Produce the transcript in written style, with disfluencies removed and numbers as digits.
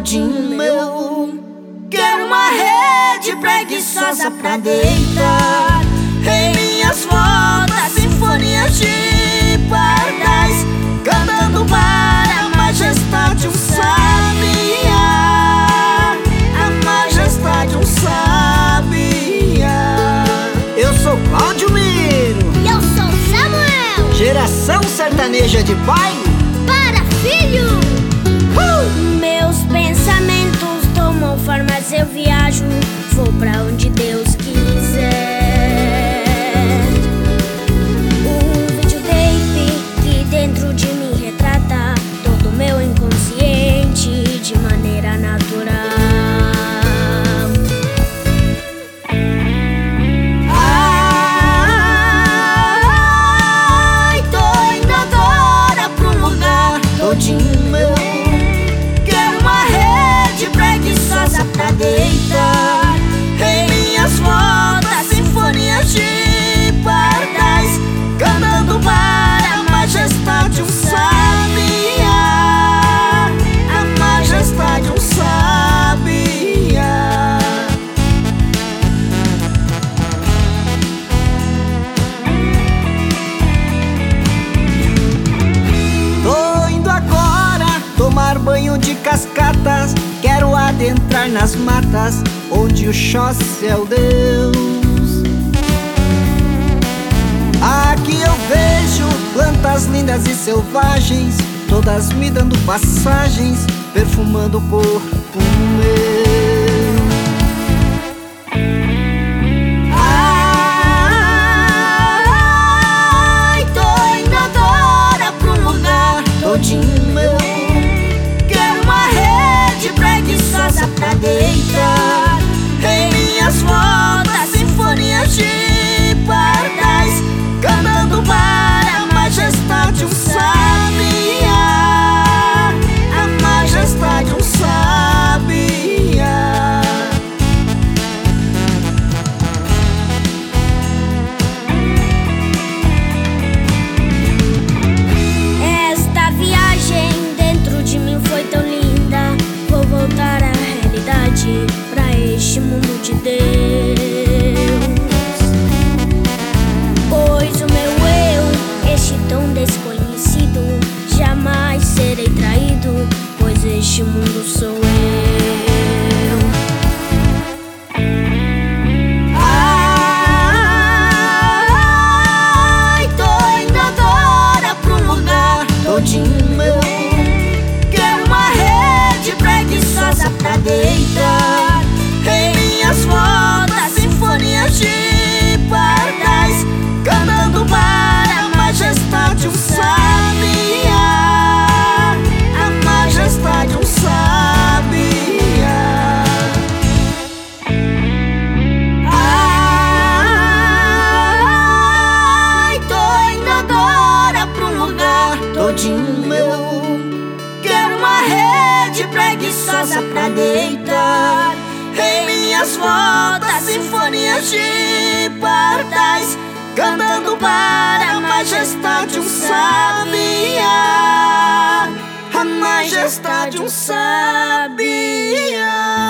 todinho meu. Quero uma rede preguiçosa pra deitar. Em minhas voltas, sinfonias de pardais, cantando para a majestade um sabiá, a majestade um sabiá. Eu sou Cláudio Miro. E eu sou Samuel. Geração sertaneja de pai para filho. Meus pensamentos tomam formas, eu viajo, vou pra onde Deus quiser. Um videotape que dentro de mim retrata todo o meu inconsciente de maneira natural. Ai, tô indo agora pra um lugar todinho meu. Quero uma rede preguiçosa pra deitar. Em minhas voltas, sinfonias de pardais, cantando para a majestade um sabiá, a majestade um sabiá. Tô indo agora tomar banho de cascatas. Quero adentrar nas matas onde o Xóssi é o Deus. Aqui eu vejo plantas lindas e selvagens, todas me dando passagens, perfumando o corpo meu. Ai, tô indo agora pra um lugar todinho meu. Quero uma rede preguiçosa pra deitar. Em minhas voltas, sinfonias de pardais, cantando para a majestade um sabiá, a majestade um sabiá. Esta viagem dentro de mim foi tão linda. Vou voltar à realidade, pra este mundo de Deus. Pois o meu eu, este tão desconhecido, jamais serei traído, pois este mundo sou eu. Ai, tô indo agora pra um lugar todinho meu. Quero uma rede preguiçosa pra deitar. Em minhas voltas, sinfonias de pardais, cantando para a majestade um sabiá, a majestade um sabiá. Ai, tô indo agora pra um lugar todinho meu. Quero uma rede preguiçosa pra deitar. Em minhas voltas, sinfonias de pardais, cantando para a majestade um sabiá, a majestade um sabiá.